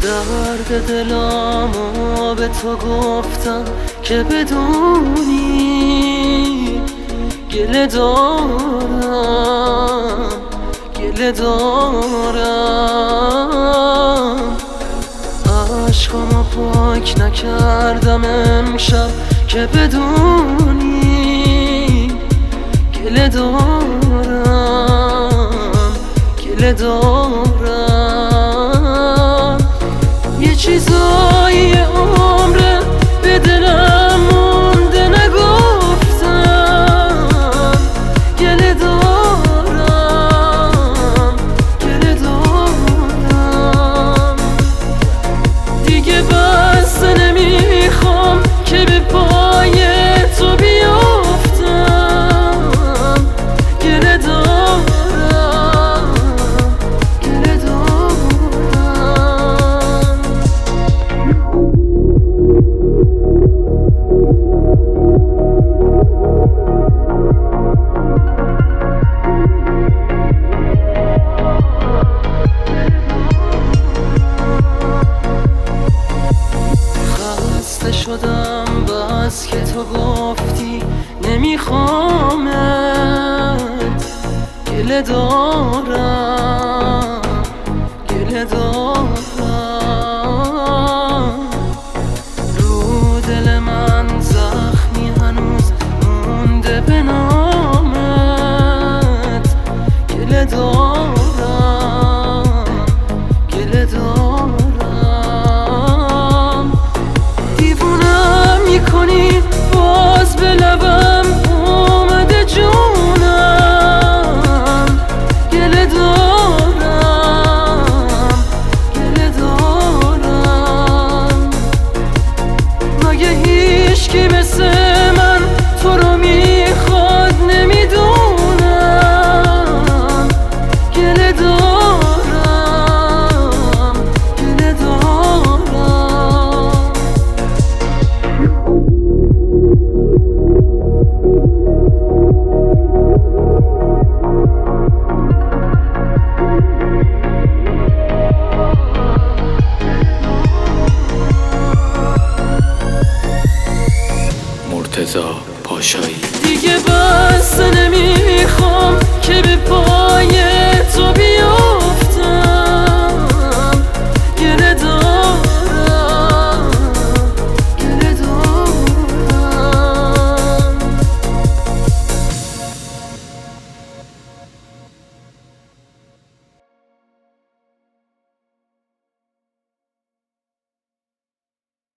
درد دلامو به تو گفتم که بدونی گله دارم عشقامو پاک نکردم امشب که بدونی گله دارم یه چیزایی عمره به دلم مونده نگفتم گله دارم دیگه بس نمیخوام که به پای تو بیافتم گله دارم شدم بس که تو گفتی نمیخوامت گله دارم